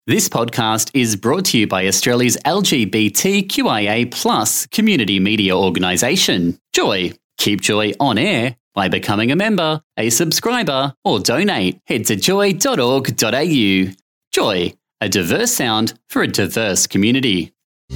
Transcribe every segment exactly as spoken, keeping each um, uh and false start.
This podcast is brought to you by Australia's L G B T Q I A plus community media organisation, Joy. Keep Joy on air by becoming a member, a subscriber, or donate. Head to joy dot org dot a u. Joy, a diverse sound for a diverse community.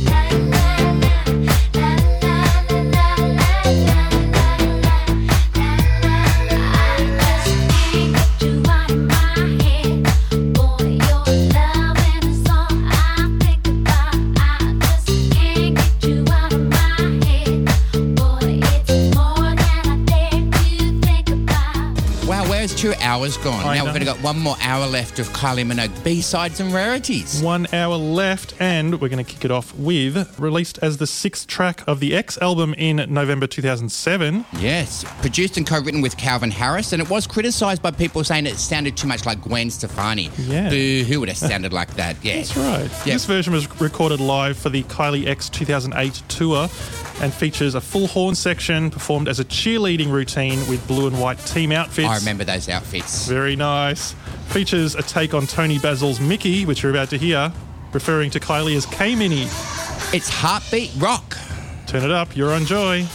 Two hours gone. I now know. we've only got one more hour left of Kylie Minogue B-sides and rarities. One hour left, and we're going to kick it off with, released as the sixth track of the X album in November two thousand seven. Yes, produced and co-written with Calvin Harris, and it was criticised by people saying it sounded too much like Gwen Stefani. Yeah. Boo, who would have sounded like that? Yeah. That's right. Yeah. This version was recorded live for the Kylie X two thousand eight tour and features a full horn section performed as a cheerleading routine with blue and white team outfits. I remember those outfits. Very nice. Features a take on Tony Basil's Mickey, which you're about to hear, referring to Kylie as K-Mini. It's heartbeat rock. Turn it up, you're on Joy.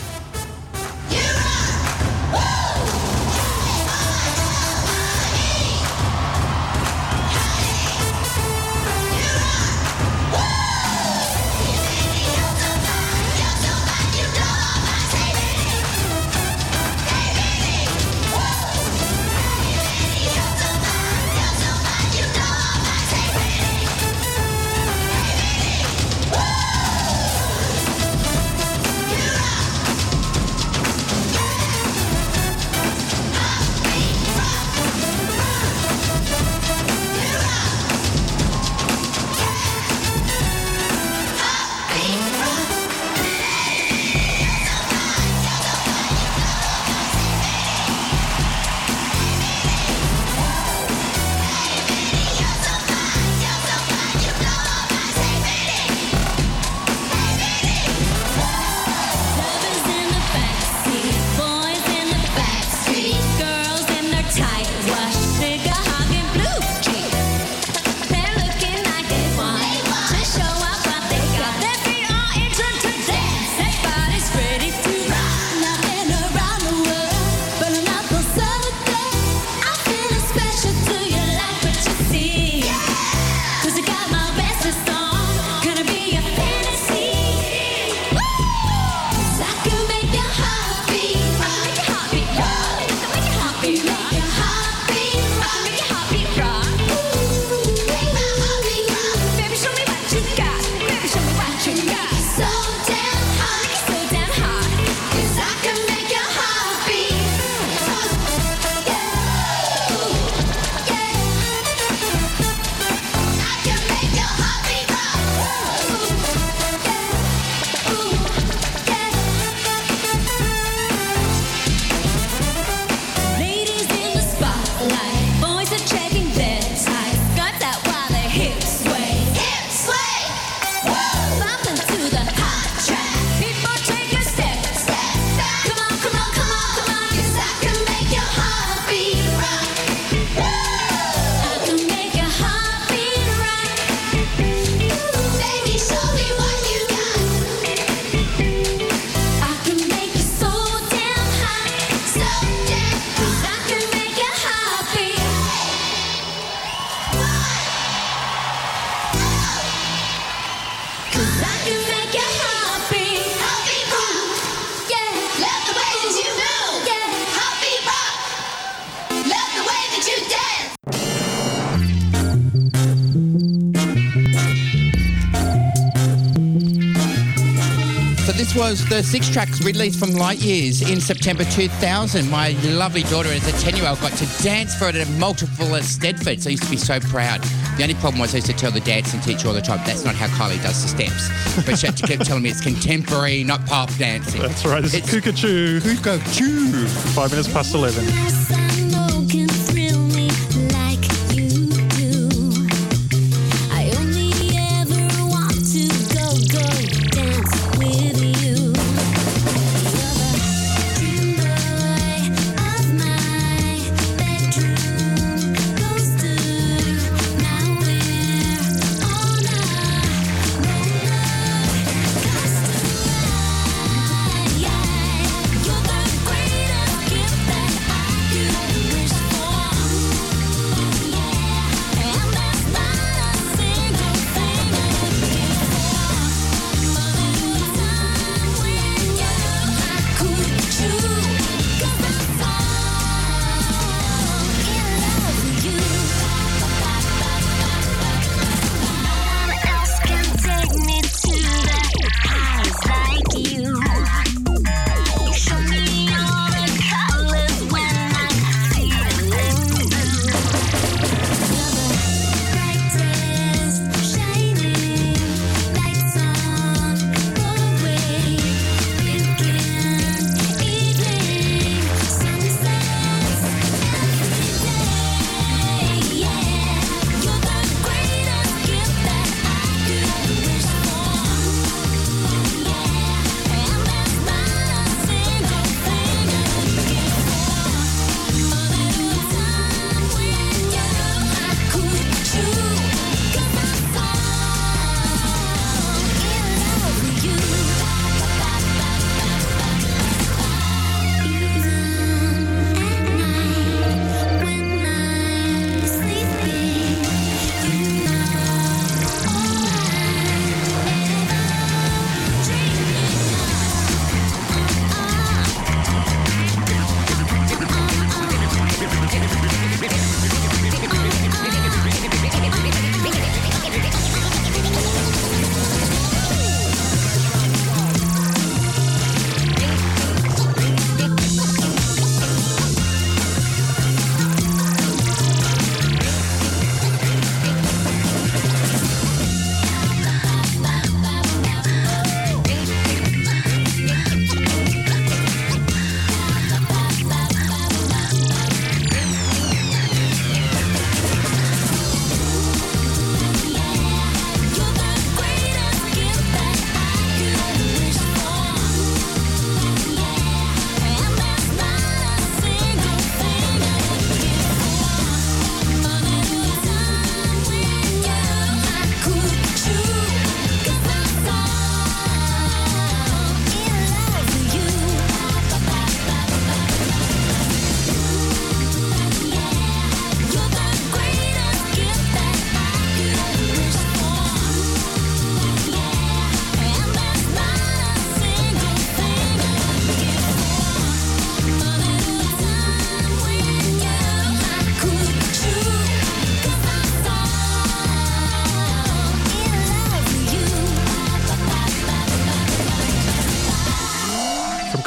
This was the six tracks released from Light Years in September two thousand. My lovely daughter, as a ten-year-old, got to dance for it at multiple at Stedford, so I used to be so proud. The only problem was I used to tell the dancing teacher all the time, that's not how Kylie does the steps. But she had to keep telling me it's contemporary, not pop dancing. That's right, this It's is Cuckoo. Cuckoo. Five minutes past eleven.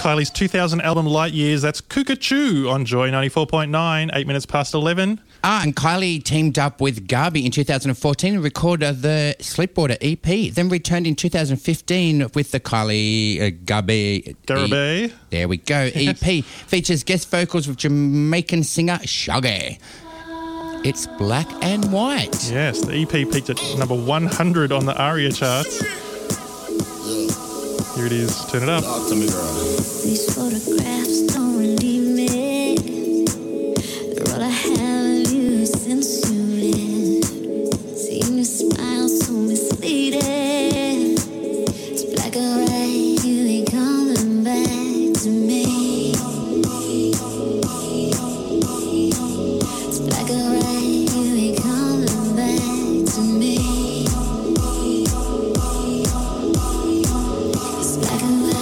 Kylie's two thousand album Light Years. That's Cuckoo on Joy ninety-four point nine, eight minutes past eleven. Ah, and Kylie teamed up with Garby in two thousand fourteen and recorded the Sleepwater E P, then returned in two thousand fifteen with the Kylie uh, Garby... Garby. E- there we go, E P. Features guest vocals with Jamaican singer Shaggy. It's Black and White. Yes, the E P peaked at number one hundred on the ARIA charts. Here it is. Turn it up. Talk to me, girl. These photographs don't relieve me. They're all I have of you since you left. Seeing your smile so misleading. It's black and white, you ain't coming back to me. It's black and white, you ain't coming back to me. It's black and white.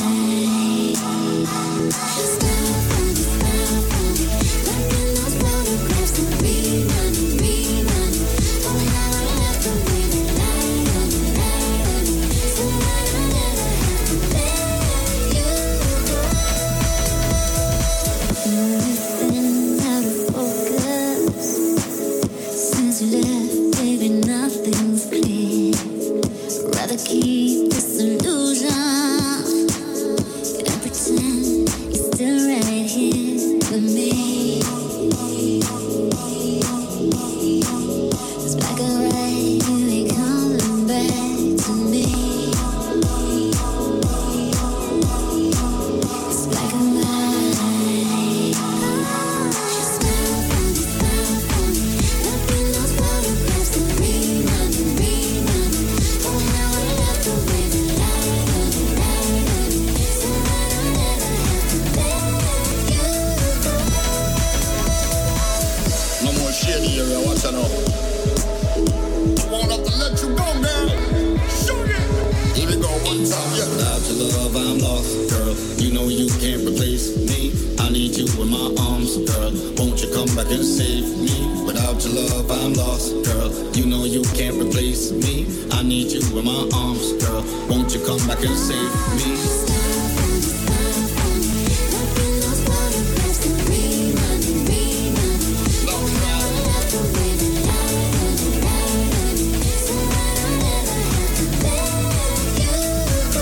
Keep this illusion and pretend you're still right here with me. It's black and white, you ain't coming back to me. It's black and white. Smile for me, smile for me. Look in those photographs and remind me, remind me. Oh, how I love the way the light on you, light on you. So I don't ever have to let you go. No more shady area, watch out now. I won't have to let you go, girl. Shoot it. Here we go, one time, yeah. Without your love, I'm lost, girl. You know you can't replace me. I need you in my arms, girl. Won't you come back and save me? Without your love, I'm lost, girl. You know you can't replace me. I need you in my arms, girl. Won't you come back and save me? Smile for me, smile for me. Look in those photographs and remind me, remind me. Oh, how I love the way the light on you, light on you. So I don't ever have to let you go.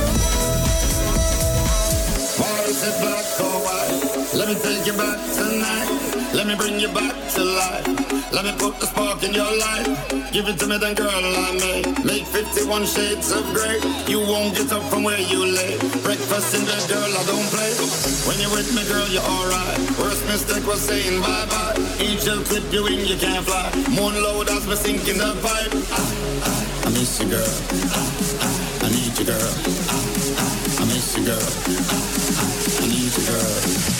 Why is it black or white? Let me take you back tonight. Let me bring you back to life. Let me put the spark in your life. Give it to me then, girl, I may make fifty-one shades of grey. You won't get up from where you lay. Breakfast in bed, girl, I don't play. When you're with me, girl, you're alright. Worst mistake was saying bye-bye. Angel clip you in, you can't fly. Moon load as me sink in the pipe. I, I, I miss you, girl. I, I, I need you, girl. I, I, I miss you, girl. I, I, I need you, girl.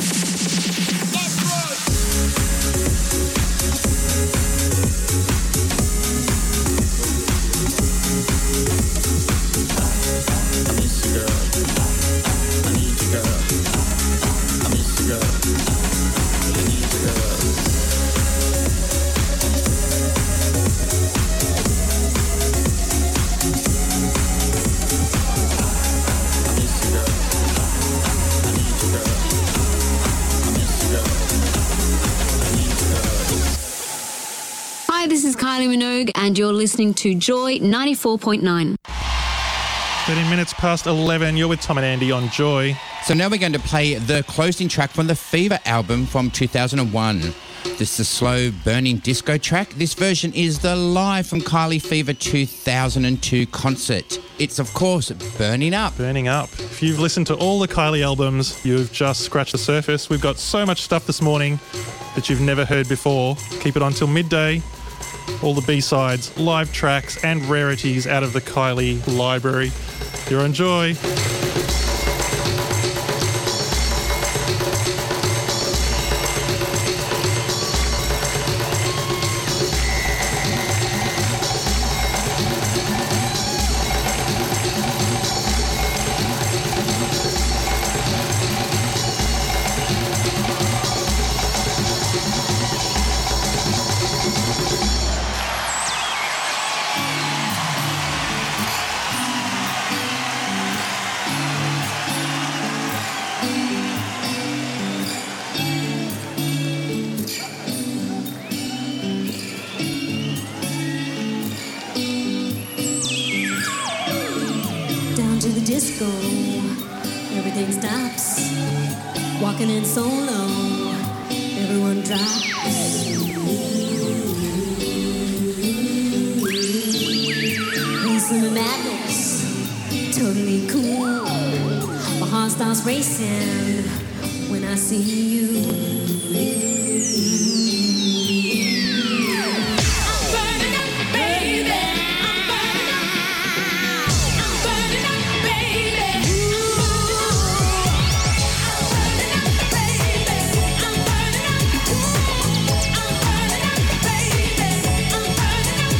Hi, this is Kylie Minogue, and you're listening to Joy ninety-four point nine. thirteen minutes past eleven. You're with Tom and Andy on Joy. So now we're going to play the closing track from the Fever album from two thousand one. This is the slow burning disco track. This version is the live from Kylie Fever two thousand two concert. It's, of course, Burning Up. Burning Up. If you've listened to all the Kylie albums, you've just scratched the surface. We've got so much stuff this morning that you've never heard before. Keep it on till midday. All the B-sides, live tracks and rarities out of the Kylie library. You're on Joy. disco, everything stops. Walking in solo, everyone drops. Some madness, totally cool. My heart starts racing when I see you. I'm burning up, baby. I'm burning up. I'm burning up, baby. I'm burning up, baby. I'm burning up. I'm burning up, baby. I'm burning up.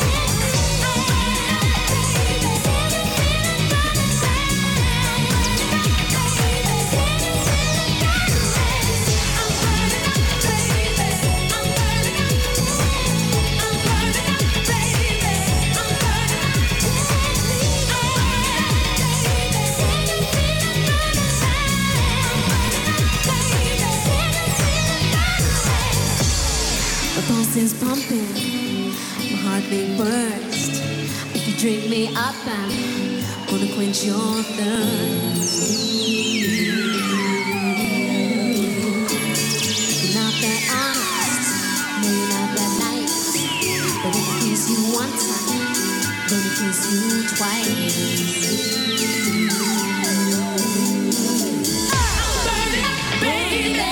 My pulse is pumping, my heart beat burst. If you drink me up, I'm gonna quench your thirst. You're not that honest, no, you're not that nice. But if I kiss you one time, gonna kiss you twice. I'm burning up, baby.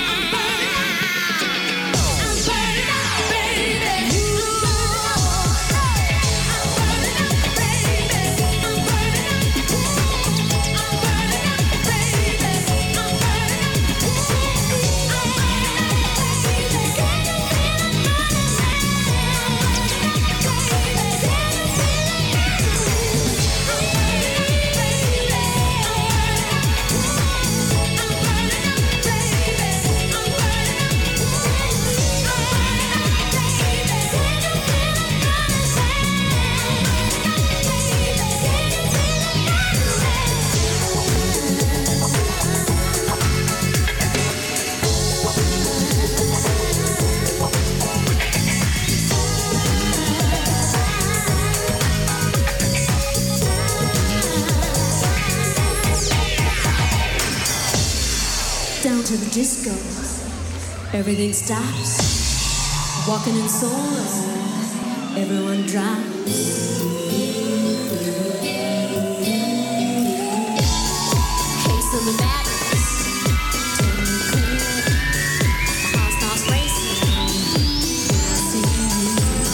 Down to the disco, everything stops. Walking in solo, everyone drops. Case of the madness, totally cool. Heart starts racing when I see you.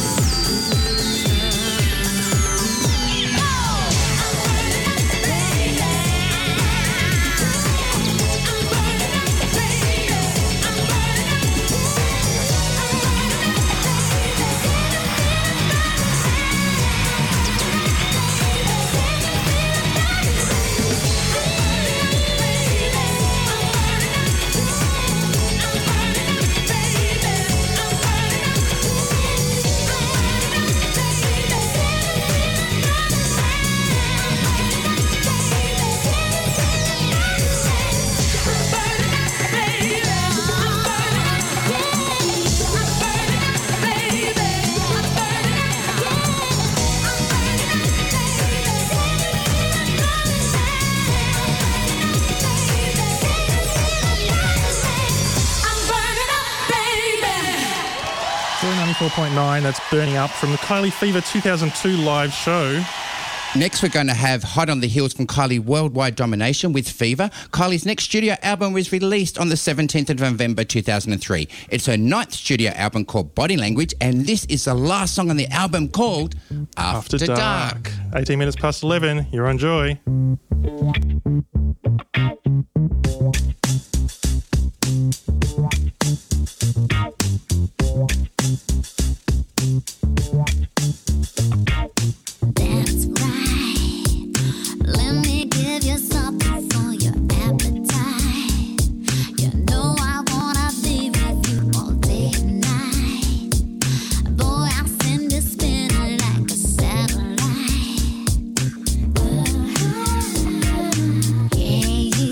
ninety-four point nine, that's Burning Up from the Kylie Fever two thousand two live show. Next, we're going to have Hot on the Heels from Kylie Worldwide Domination with Fever. Kylie's next studio album was released on the seventeenth of November two thousand three. It's her ninth studio album called Body Language, and this is the last song on the album called After, After Dark. Dark. eighteen minutes past eleven, you're on Joy. That's right. Let me give you something for your appetite. You know I wanna be with you all day and night. Boy, I'll send you spinning like a satellite. Yeah, yeah.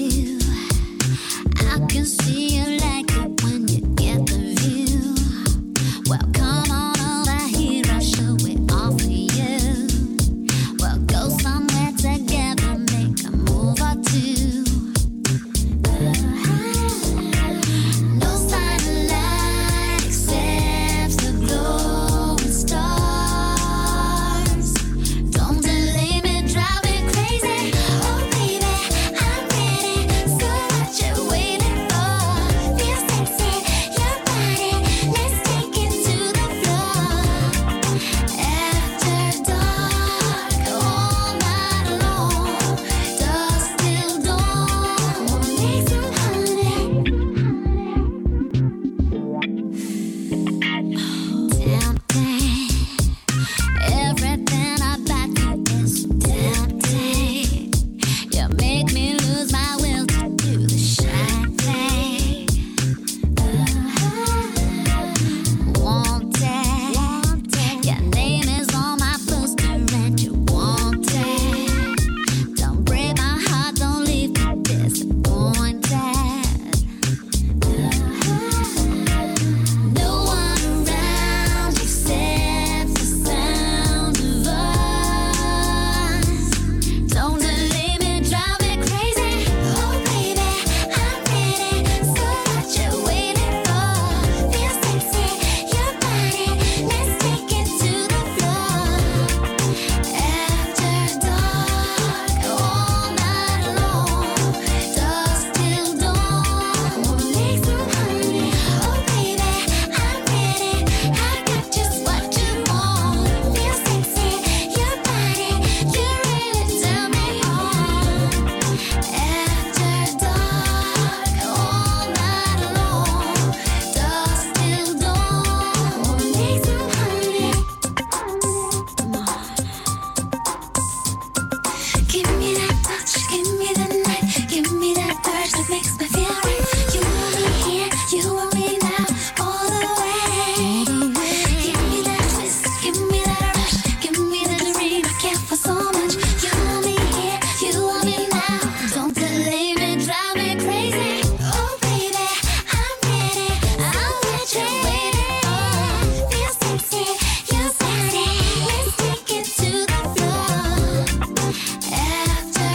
so much. You want me here, you want me now. Don't delay me, drive me crazy. Oh baby, I'm ready. I'll get you waiting. Oh, feel sexy, feel sexy. Let's take it to the floor. After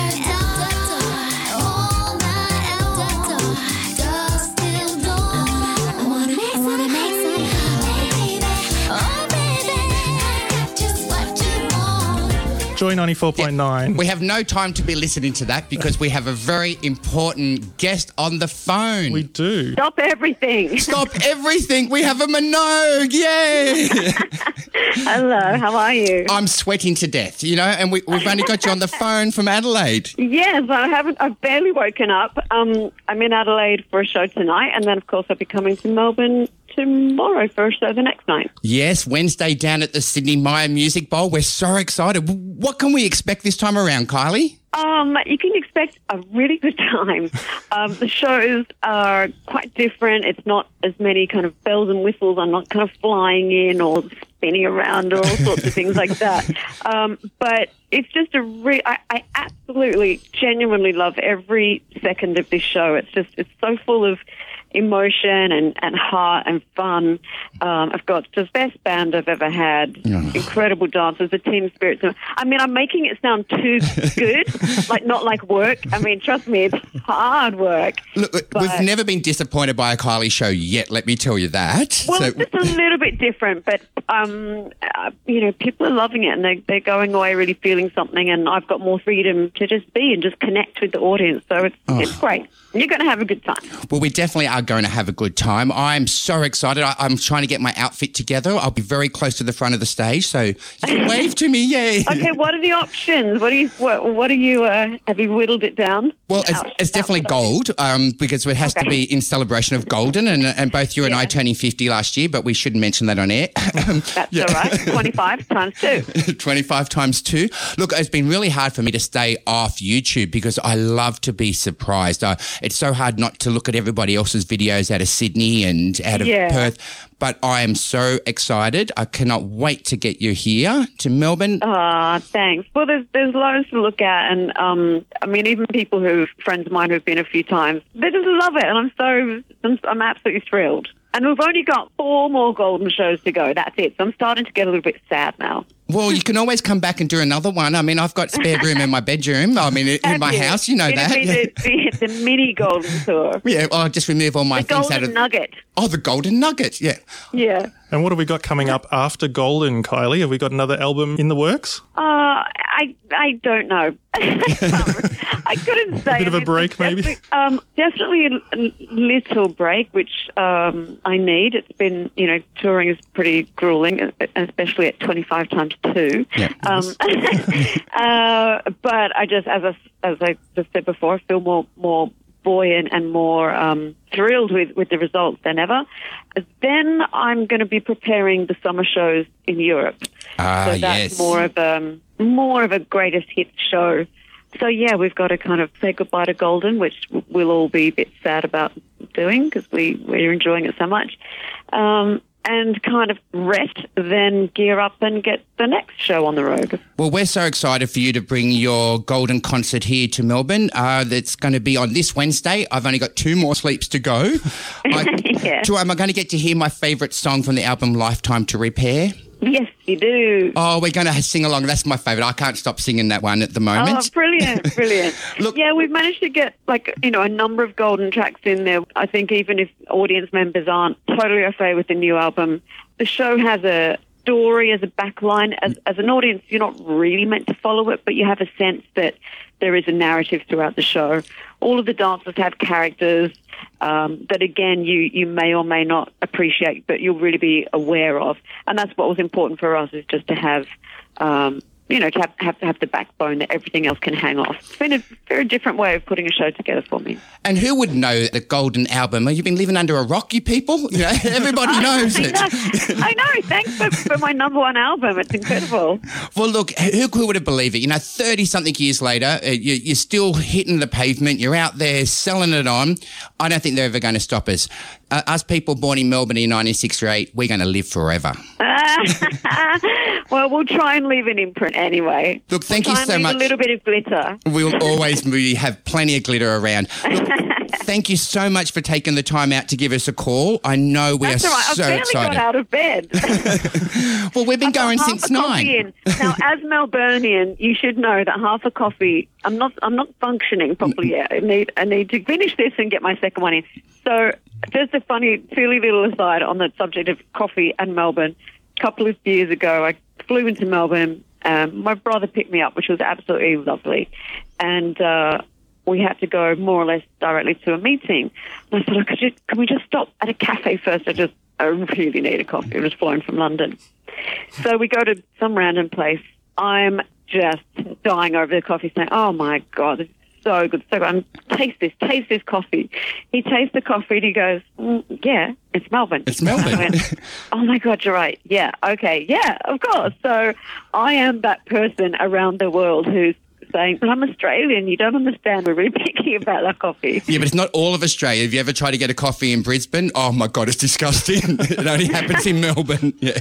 dark, all night long, dusk till dawn. I wanna make, wanna make some baby. Oh baby, I got just what you want. Joy ninety-four point nine. We have no time to be listening to that because we have a very important guest on the phone. We do. Stop everything. Stop everything. We have a Minogue. Yay. Hello, how are you? I'm sweating to death, you know, and we, we've only got you on the phone from Adelaide. Yes, I haven't. I've barely woken up. Um, I'm in Adelaide for a show tonight, and then of course I'll be coming to Melbourne tomorrow for a show the next night. Yes, Wednesday down at the Sydney Myer Music Bowl. We're so excited. What can we expect this time around, Kylie? Um, you can expect a really good time. Um, the shows are quite different. It's not as many kind of bells and whistles. I'm not kind of flying in or spinning around or all sorts of things like that. Um, but it's just a re- I, I absolutely, genuinely love every second of this show. It's just, it's so full of emotion and, and heart and fun. Um, I've got the best band I've ever had, incredible dancers, the team spirit. I mean, I'm making it sound too good, like not like work. I mean, trust me, it's hard work. Look, But- we've never been disappointed by a Kylie show yet, let me tell you that. Well, So- it's just a little bit different, but, um, uh, you know, people are loving it and they, they're going away really feeling something, and I've got more freedom to just be and just connect with the audience. So it's, Oh. it's great. You're going to have a good time. Well, we definitely are going to have a good time. I'm so excited. I, I'm trying to get my outfit together. I'll be very close to the front of the stage, so you can wave to me, yay. Okay, what are the options? What do you, what, what are you, uh, have you whittled it down? Well, it's, Out- it's definitely out- gold um, because it has to Okay. be in celebration of Golden, and, and both you and I Yeah. turning fifty last year, but we shouldn't mention that on air. That's all right. twenty-five times two. twenty-five times two. Look, it's been really hard for me to stay off YouTube because I love to be surprised. Uh, it's so hard not to look at everybody else's videos out of Sydney and out of Yeah. Perth. But I am so excited. I cannot wait to get you here to Melbourne. Ah, thanks. Well, there's there's loads to look at, and um, I mean, even people who friends of mine who've been a few times, they just love it, and I'm so I'm, I'm absolutely thrilled. And we've only got four more Golden shows to go. That's it. So I'm starting to get a little bit sad now. Well, you can always come back and do another one. I mean, I've got spare room in my bedroom. I mean, in Have my you? house, you know It'll that. be the, the, the mini Golden tour. Yeah, well, I'll just remove all my The things out Golden of... Nugget. Oh, the Golden Nugget, yeah. Yeah. And what have we got coming up after Golden, Kylie? Have we got another album in the works? Uh, I I don't know. I couldn't say. A bit of a I mean, break, maybe? definitely- Um, definitely a, a little break, which um, I need. It's been, you know, touring is pretty grueling, especially at twenty-five times two. Yeah. Um, uh, but I just, as I, as I just said before, I feel more more buoyant and more um, thrilled with, with the results than ever. Then I'm going to be preparing the summer shows in Europe. Ah, so that's yes. more of a more of a greatest hits show. So yeah, we've got to kind of say goodbye to Golden, which we'll all be a bit sad about doing because we we're enjoying it so much. Um, and kind of rest, then gear up and get the next show on the road. Well, we're so excited for you to bring your Golden concert here to Melbourne. Uh, that's going to be on this Wednesday. I've only got two more sleeps to go. I, Yeah. Joy, am I going to get to hear my favourite song from the album Lifetime to Repair? Yes, you do. Oh, we're going to sing along. That's my favourite. I can't stop singing that one at the moment. Oh, brilliant, brilliant. Look- yeah, we've managed to get, like, you know, a number of Golden tracks in there. I think even if audience members aren't totally au fait with the new album, the show has a story as a backline. As, as an audience, you're not really meant to follow it, but you have a sense that there is a narrative throughout the show. All of the dancers have characters um, that, again, you, you may or may not appreciate, but you'll really be aware of. And that's what was important for us, is just to have, um, you know, to have, have to have the backbone that everything else can hang off. It's been a very different way of putting a show together for me. And who would know the Golden album? Have you been living under a rock, you people? You know, everybody knows I it. know. I know. Thanks for, for my number one album. It's incredible. Well, look, who, who would have believed it? You know, thirty-something years later, uh, you, you're still hitting the pavement. You're out there selling it on. I don't think they're ever going to stop us. Uh, us people born in Melbourne in nineteen sixty-eight, we're going to live forever. Well, we'll try and leave an imprint anyway. Look, thank we'll you try and so leave much. A little bit of glitter. We'll always we have plenty of glitter around. Look, thank you so much for taking the time out to give us a call. I know we That's are all right. I've so barely excited. got out of bed. Well, we've been I've got going half since a coffee nine. in. Now, as Melburnian, you should know that half a coffee. I'm not. I'm not functioning properly yet. I need. I need to finish this and get my second one in. So, just a funny, silly little aside on the subject of coffee and Melbourne. A couple of years ago, I flew into Melbourne. Um, my brother picked me up, which was absolutely lovely, and uh, we had to go more or less directly to a meeting. And I said, "Look, could you, can we just stop at a cafe first? I just, I really need a coffee. I was flown from London." So we go to some random place. I'm just dying over the coffee, saying, "Oh my God, this is so good, so good. I'm, taste this, taste this coffee." He tastes the coffee and he goes, mm, "Yeah, it's Melbourne." It's Melbourne. I went, "Oh my God, you're right. Yeah, okay, yeah, of course." So I am that person around the world who's saying, "But I'm Australian. You don't understand. We're really picky about our coffee." Yeah, but it's not all of Australia. Have you ever tried to get a coffee in Brisbane? Oh, my God, it's disgusting. It only happens in Melbourne. Yeah,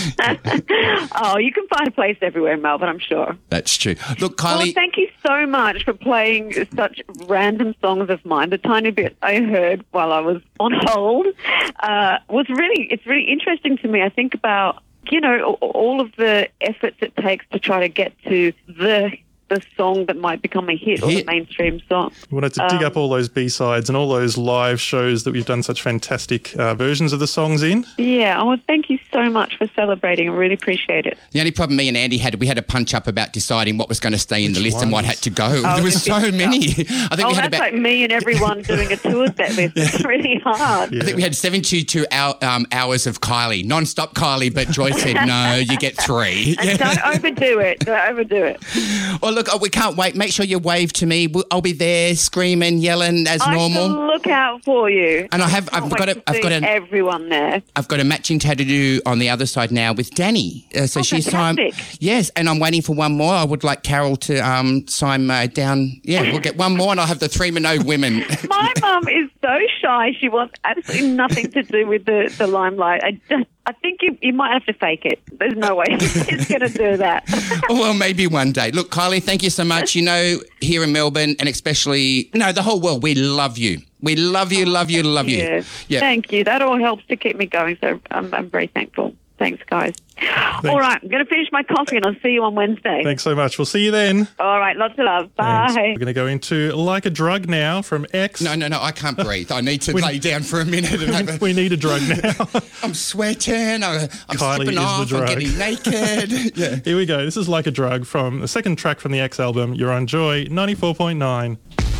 Oh, you can find a place everywhere in Melbourne, I'm sure. that's true. Look, Well, Kylie, thank you so much for playing such random songs of mine. The tiny bit I heard while I was on hold uh, was really, it's really interesting to me. I think about, you know, all of the efforts it takes to try to get to the the song that might become a hit, or the Hit. mainstream song. We wanted to dig Um, up all those B-sides and all those live shows that we've done such fantastic uh, versions of the songs in. Yeah, oh, well, thank you so much for celebrating. I really appreciate it. the only problem me and Andy had, we had a punch up about deciding what was going to stay in the Which list and what ones? had to go. Oh, there was the so big many. I think Oh, we that's had about... like me and everyone doing a tour set list. It's really hard. I think we had seventy-two hour, um, hours of Kylie, non-stop Kylie, but Joy said, no, you get three. And don't overdo it. Don't overdo it. Well, look, oh, we can't wait. Make sure you wave to me. We'll- I'll be there screaming, yelling as I normal. shall look out for you. And I have- Can't I've wait got a- to I've see got an- everyone there. I've got a matching tattoo on the other side now with Danny. Uh, so Oh, she's signed. fantastic. Yes, and I'm waiting for one more. I would like Carol to um, sign uh, down. Yeah, we'll get one more and I'll have the three Minogue women. My mum is so shy. She wants absolutely nothing to do with the, the limelight. I just, I think you, you might have to fake it. There's no way she's going to do that. Well, maybe one day. Look, Kylie, thank you so much. You know, here in Melbourne and especially, no, the whole world, we love you. We love you, love you, love you. Yeah. Yeah. Thank you. That all helps to keep me going. So I'm, I'm very thankful. Thanks, guys. All right. I'm going to finish my coffee and I'll see you on Wednesday. Thanks so much. We'll see you then. All right. Lots of love. Thanks. Bye. We're going to go into Like a Drug now from X. No, no, no, I can't breathe. I need to lay down for a minute. And have a, We need a drug now. I'm sweating. I, I'm Kylie slipping is the off. I'm drug. getting naked. Yeah. Here we go. This is Like a Drug from the second track from the X album. You're on Joy ninety-four point nine.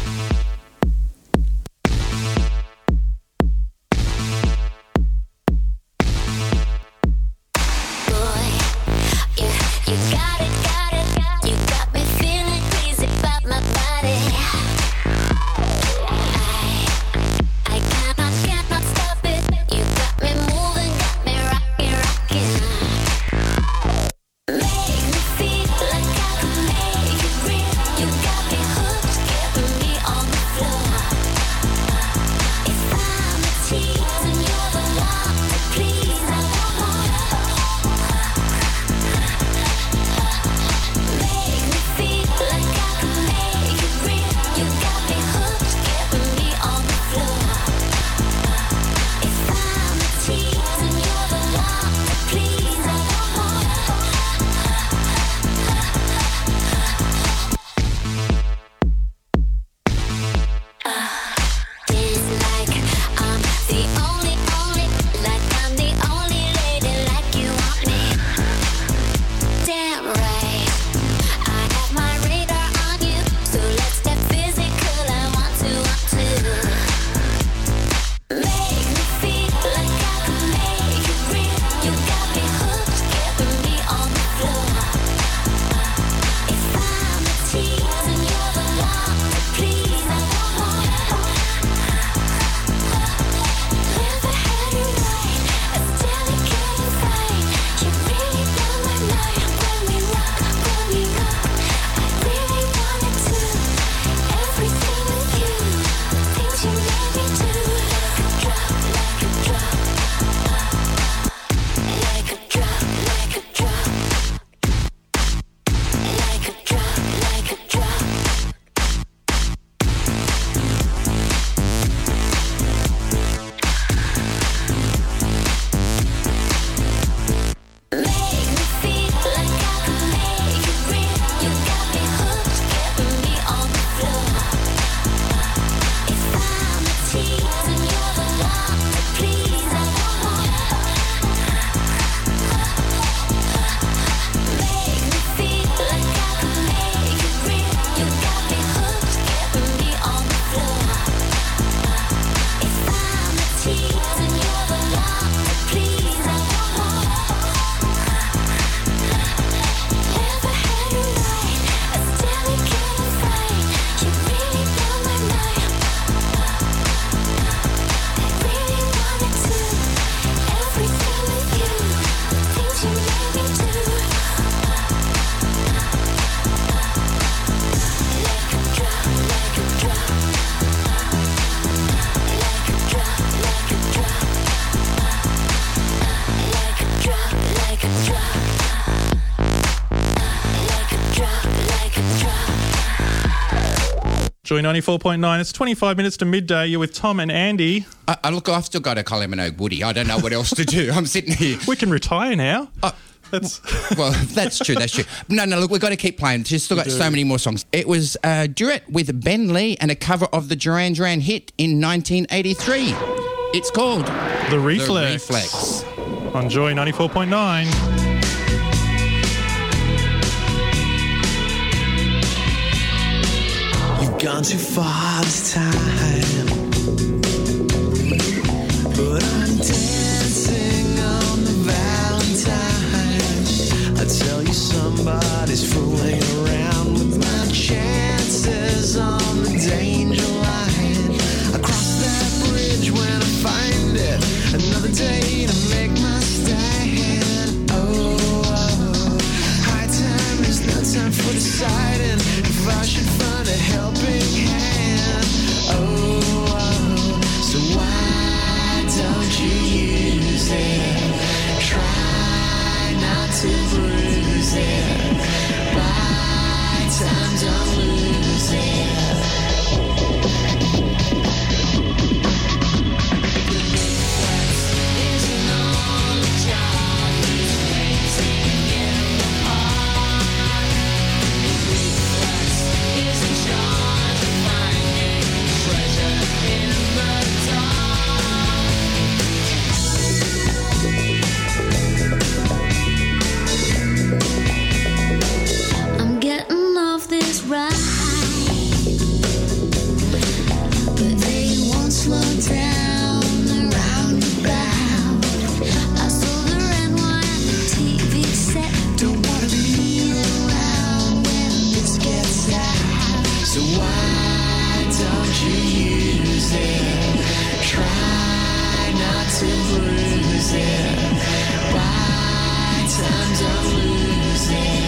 You, you got it, got it. You got me feeling crazy about my body. I, I cannot, cannot stop it. You got me moving, got me rocking, rocking. Make me feel like I can make it real. You got me hooked, getting Joy ninety-four point nine. It's twenty-five minutes to midday. You're with Tom and Andy. I, I look, I've still got a Kylie Minogue Woody. I don't know what else to do. I'm sitting here. We can retire now. Oh, That's well, that's true. That's true. No, no. Look, we've got to keep playing. She's still got do. so many more songs. It was a duet with Ben Lee and a cover of the Duran Duran hit in nineteen eighty-three. It's called The Reflex. The Reflex. On Joy ninety-four point nine. You've gone too far this time, but I'm dancing on the Valentine. I tell you somebody's fooling around with my chances on the danger line. I cross that bridge when I find it, another day to make my stand. Oh, oh, high time, there's no time for deciding if I should find a helping hand. Oh, oh, so why don't you use it? Try not to bruise it. By time, don't lose it. I'm getting off this ride, but they won't slow down the roundabout. I saw the red one at the T V set. Don't wanna be around when this gets out. So why don't you use it? Try not to bruise it. By time, don't lose it.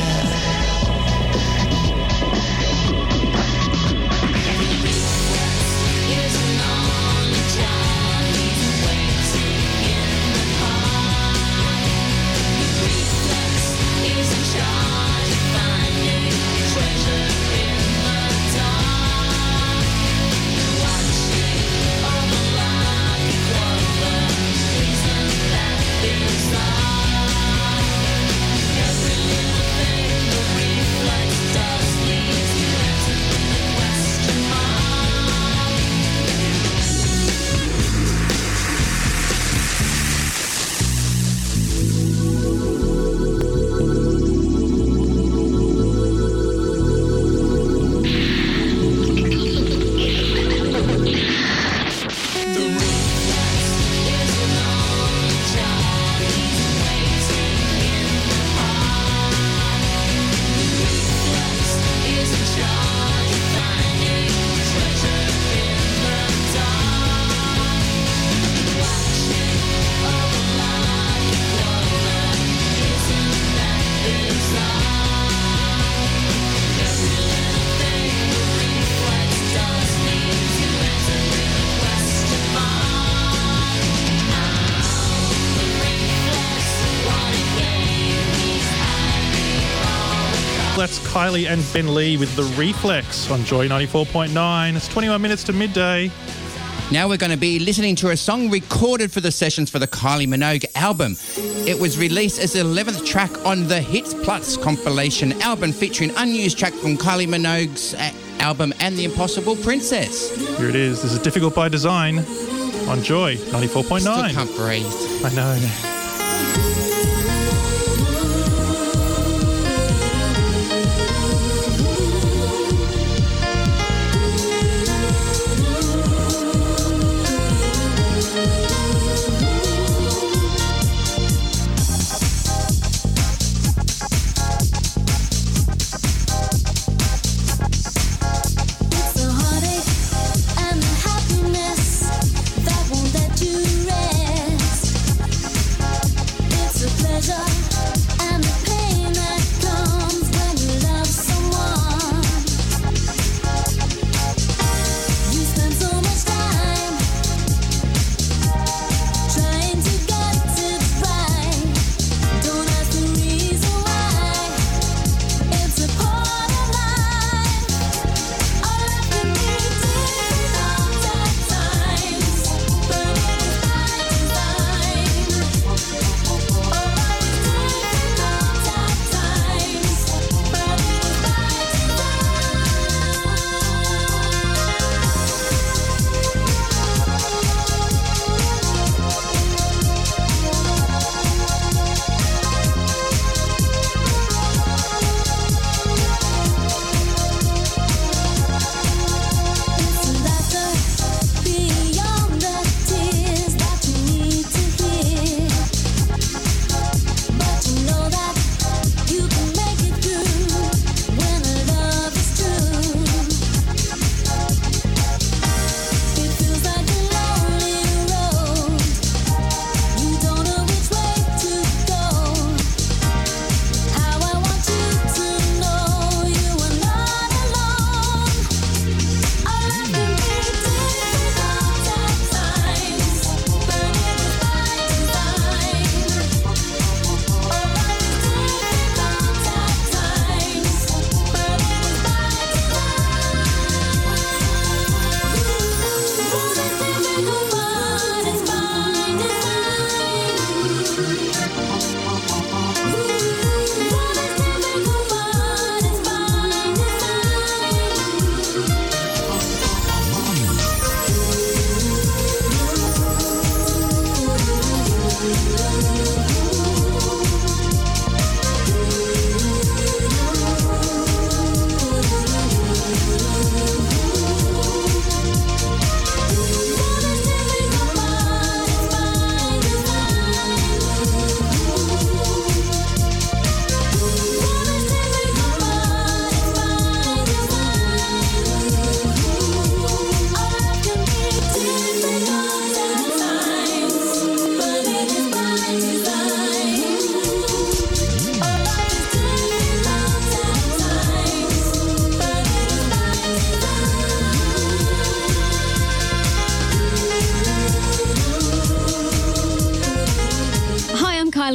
That's Kylie and Ben Lee with The Reflex on Joy ninety-four point nine. It's twenty-one minutes to midday. Now we're going to be listening to a song recorded for the sessions for the Kylie Minogue album. It was released as the eleventh track on the Hits Plus compilation album featuring unused track from Kylie Minogue's uh, album And the Impossible Princess. Here it is. This is Difficult by Design on Joy ninety-four point nine. Still can't breathe. I know. It's the heartache and the happiness that won't let you rest.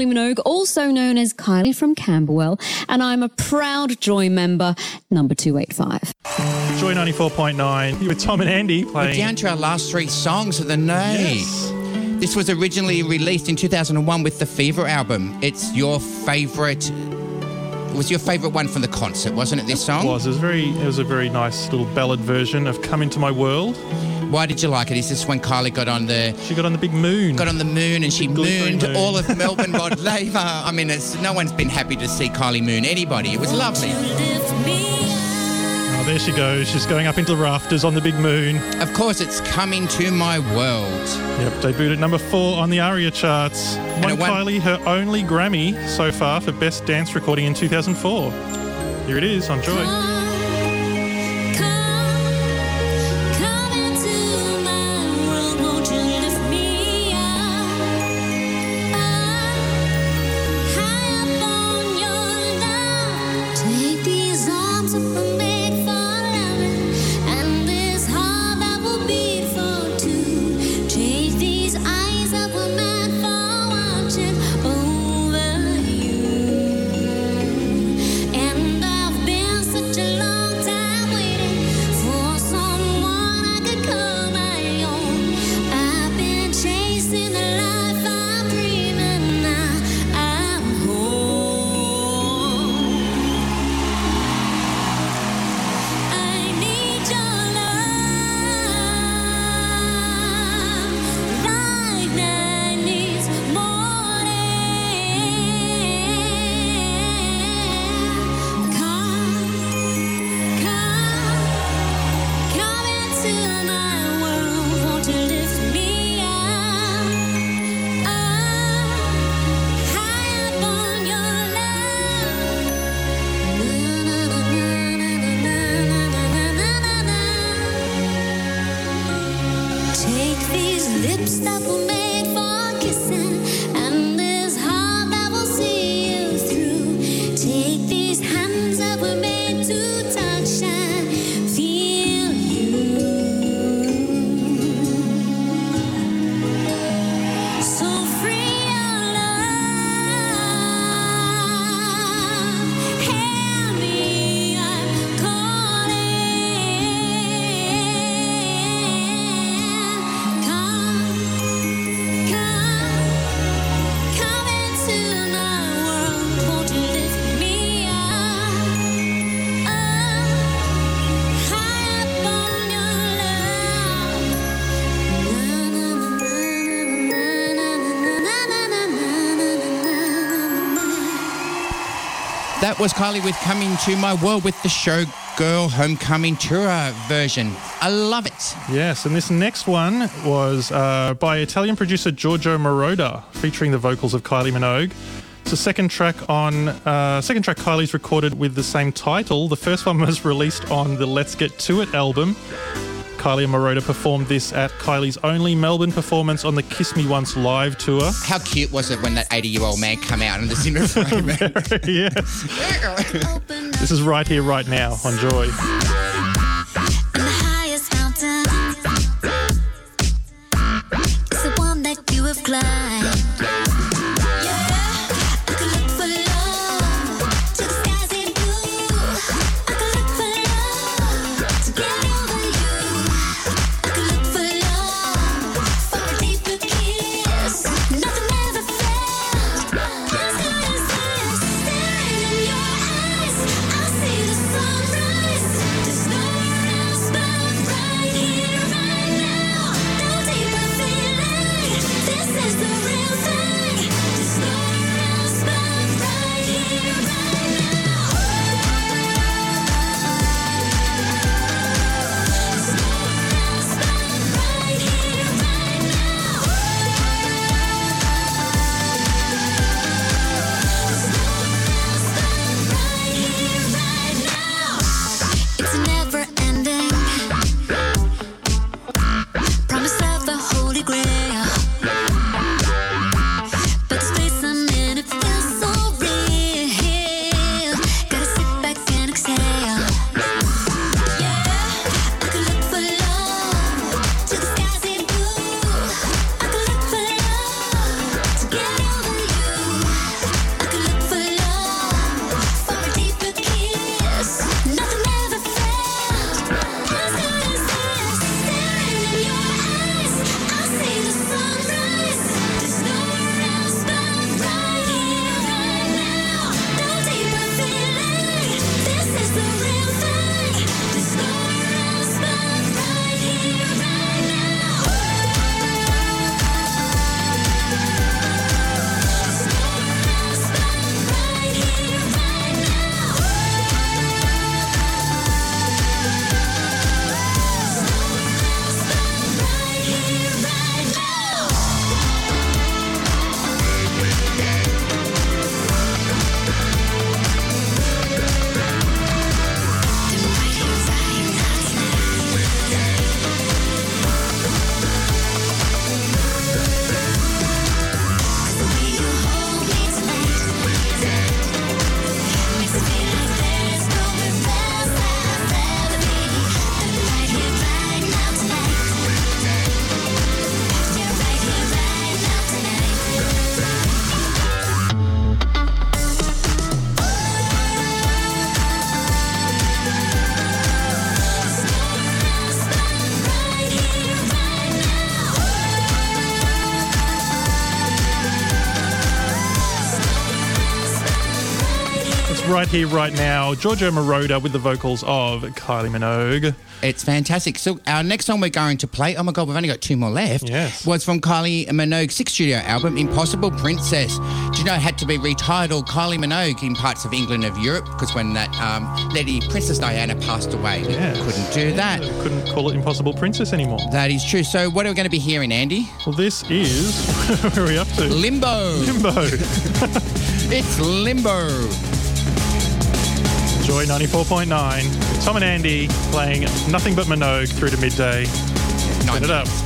Minogue, also known as Kylie from Camberwell, and I'm a proud Joy member, number two eighty-five. Joy ninety-four point nine with Tom and Andy playing. We're down to our last three songs of the night. Yes. This was originally released in two thousand one with the Fever album. It's your favourite... It was your favourite one from the concert, wasn't it, this song? It was. It was, very, it was a very nice little ballad version of Come Into My World. Why did you like it? Is this when Kylie got on the... She got on the big moon. Got on the moon and she Glittery mooned moon. all of Melbourne Rod Laver. I mean, it's, no one's been happy to see Kylie moon anybody. It was lovely. Oh, there she goes. She's going up into the rafters on the big moon. Of course, it's Come Into My World. Yep, debuted at number four on the ARIA charts. Won it won- Kylie her only Grammy so far for Best Dance Recording in two thousand four. Here it is on Joy. Take these arms that were made for loving, and this heart that will beat for two. Take these eyes that were meant for watching over you. And I've been such a long time waiting for someone I could call my own. I've been chasing the life I'm dreaming. Now I'm home. I need your love like night needs morning. Come, come, come into my world. Won't you lift me up, up, high up on your love? Take these lips that were made for kissing, and this heart that will see you through. Take these hands that were made to touch and feel you. So free your love. Hear me, I'm calling. Come, come, come into my world. Won't you lift me up, up, high up on your love? That was Kylie with Coming to My World with the Showgirl Homecoming Tour version. I love it. Yes, and this next one was uh, by Italian producer Giorgio Moroder, featuring the vocals of Kylie Minogue. It's the second track on uh, second track Kylie's recorded with the same title. The first one was released on the Let's Get To It album. Kylie and Moroder performed this at Kylie's only Melbourne performance on the Kiss Me Once live tour. How cute was it when that eighty-year-old man come out and the Zimmer frame? Yes. This is Right Here, Right Now on Joy. The highest mountain is the one that you have climbed. Yeah, I could look for love till the skies ain't blue. I could look for love to get over you. I could look for love for a deeper kiss. Nothing ever felt as good as this. Staring in your eyes, I see the sunrise. There's no right here, right now. Giorgio Moroder with the vocals of Kylie Minogue. It's fantastic. So our next song we're going to play, oh my God, we've only got two more left, Yes. was from Kylie Minogue's sixth studio album, Impossible Princess. Do you know it had to be retitled Kylie Minogue in parts of England and Europe because when that um, lady, Princess Diana, passed away, Yes. couldn't do that. Couldn't call it Impossible Princess anymore. That is true. So what are we going to be hearing, Andy? Well, this is... where are we up to? Limbo. Limbo. It's Limbo. Joy ninety-four point nine. Tom and Andy playing nothing but Minogue through to midday. Turn it up.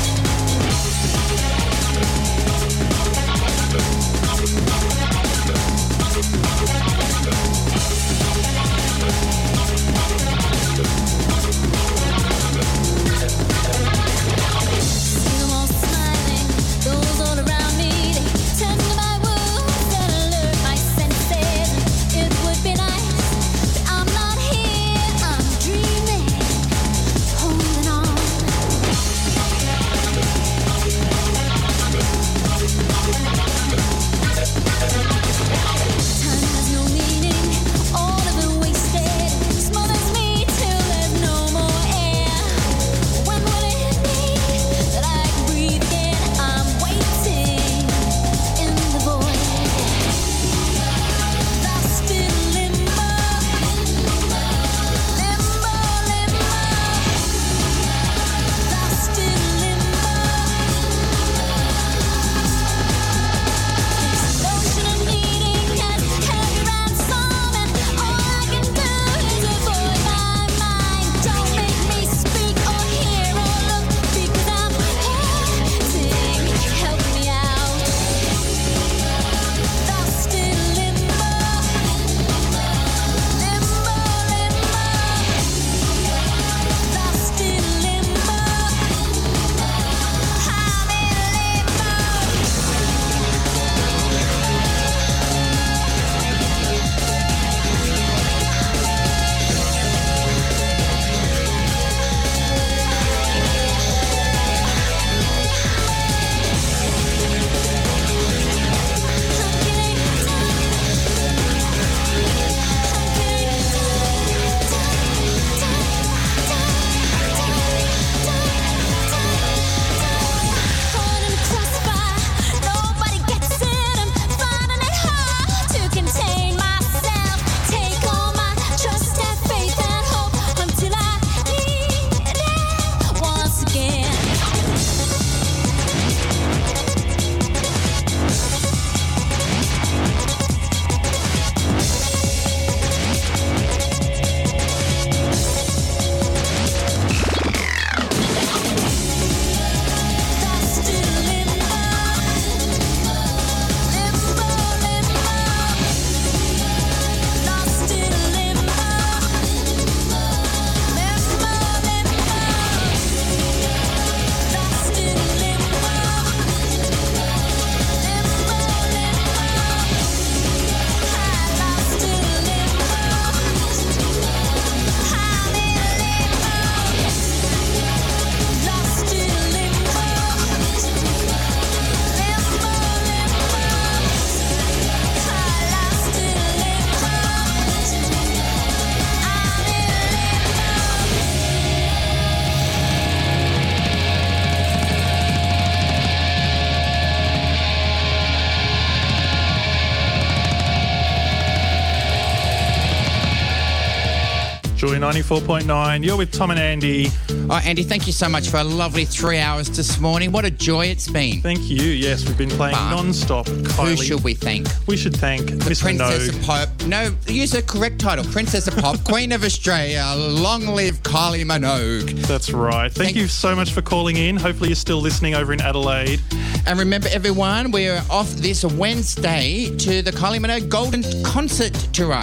Joy ninety-four point nine. You're with Tom and Andy. Oh, Andy, thank you so much for a lovely three hours this morning. What a joy it's been. Thank you. Yes, we've been playing But non-stop. Who Kylie. should we thank? We should thank The Miss Princess Minogue. of Pop. No, use the correct title. Princess of Pop, Queen of Australia. Long live Kylie Minogue. That's right. Thank, Thank- you so much for calling in. Hopefully you're still listening over in Adelaide. And remember, everyone, we're off this Wednesday to the Kylie Minogue Golden Concert Tour.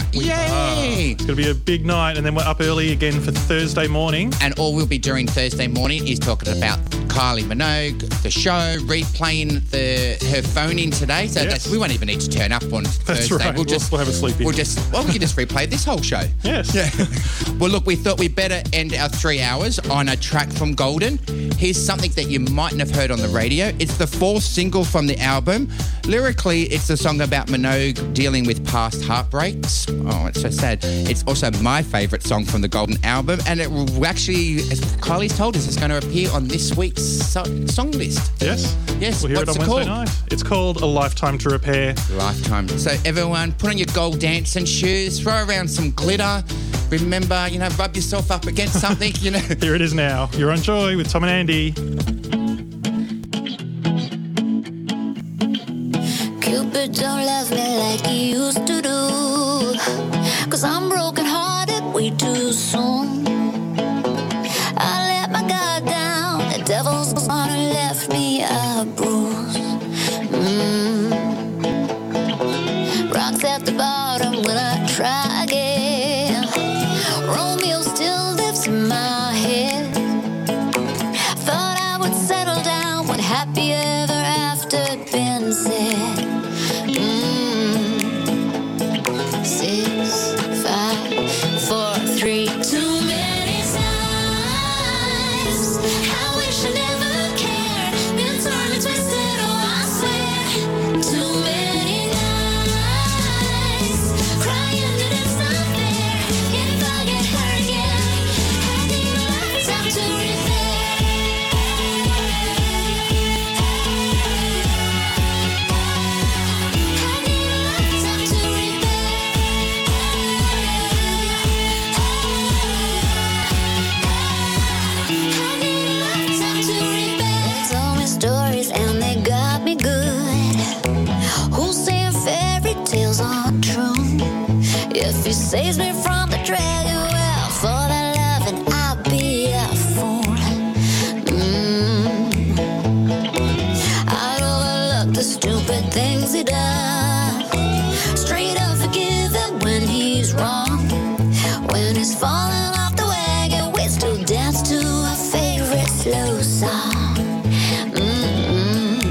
Yay! It's going to be a big night, and then we're up early again for Thursday morning. And all we'll be doing Thursday morning is talking about Kylie Minogue, the show, replaying the her phone in today. So Yes. that's, we won't even need to turn up on Thursday. right. We'll We'll- just we'll have a sleep in. We'll just well, we can just replay this whole show. Yes. Yeah. Well, look, we thought we'd better end our three hours on a track from Golden. Here's something that you mightn't have heard on the radio. It's the fourth single from the album. Lyrically, it's a song about Minogue dealing with past heartbreaks. Oh, it's so sad. It's also my favourite song from the Golden album, and it will actually, as Kylie's told us, it's going to appear on this week's so- song list. Yes. Yes, We'll hear what's it on it Wednesday called? night. It's called A Lifetime to Repair. Lifetime. So everyone, put on your gold dancing shoes, throw around some glitter. Remember, you know, rub yourself up against something, you know. Here it is now. You're on Joy with Tom and Andy. Cupid don't love me like he used to do, 'cause I'm broken hearted way too soon. I let my guard down, the devil's gone and left me a bruise. Mm. Rocks at the bottom, will I try again? Romeo still lives in my head. Thought I would settle down when happy ever after been said. Mm. Six, five, four, three. Too many times I wish I never cared. Been torn and twisted, oh I swear. Too many nights crying that it's not fair. If I get hurt again, I need a lifetime to They told me stories and they got me good. Who's saying fairy tales aren't true? If he saves me from the dragon, well, for that loving, I'll be a fool. Mm. I'd overlook the stupid things he done. Straight up forgive him when he's wrong. When he's falling off the wagon, we still dance to our favorite slow song. Mm-mm.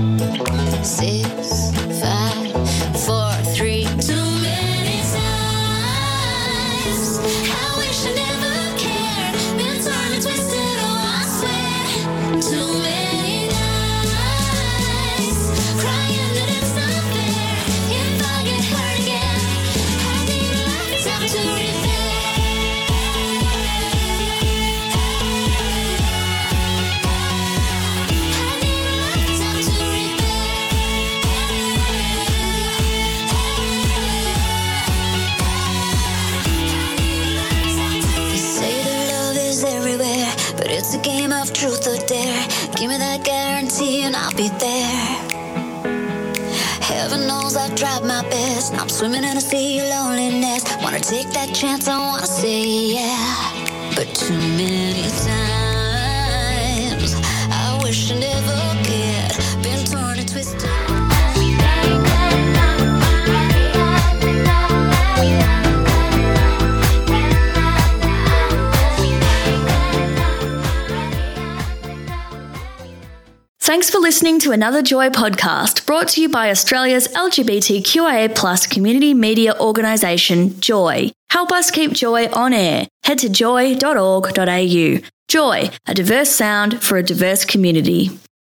Six, five, four, three. Too many times I wish I never cared. Been torn and twisted, oh I swear. Too many nights crying that it's not fair. If I get hurt again, I need a lifetime to They say that love is everywhere, but it's a game of truth or dare. Give me that guarantee and I'll be there. Heaven knows I've tried my best. Now I'm swimming in a sea of loneliness. Wanna take that chance, I wanna say yeah. But too many times I wish I never cared. Been torn and twisted. Thanks for listening to another Joy podcast brought to you by Australia's L G B T Q I A plus community media organisation, Joy. Help us keep Joy on air. Head to joy dot org dot a u. Joy, a diverse sound for a diverse community.